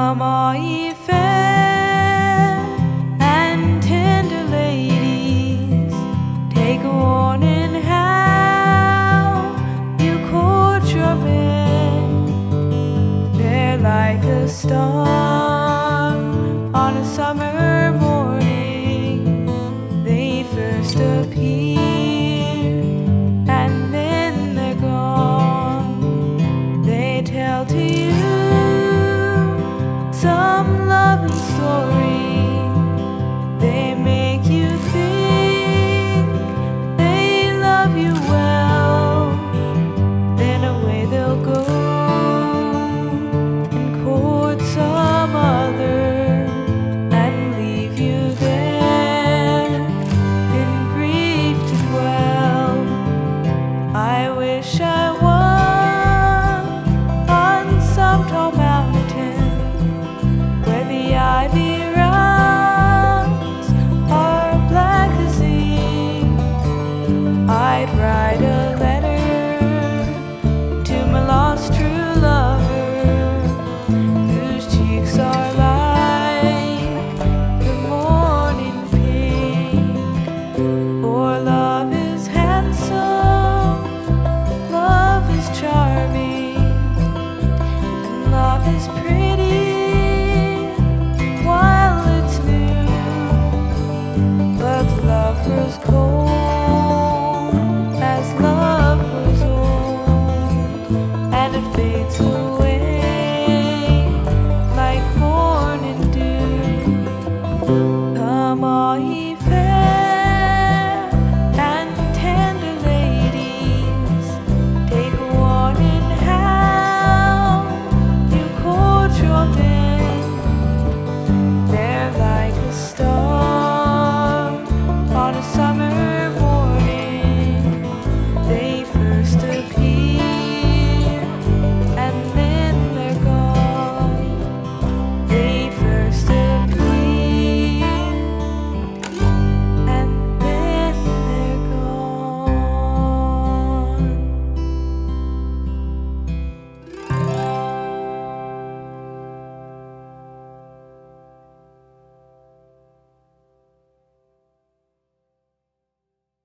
Come all ye fair and tender ladies, take a warning how you court your men. They're like a star on a summer morning. They first appear and then they're gone. They tell to you some loving story. They make you think they love you well. Then away they'll go and court some other and leave you there in grief to dwell. I wish I was on some tall mountain where the ivy runs are black as ink. I'd ride a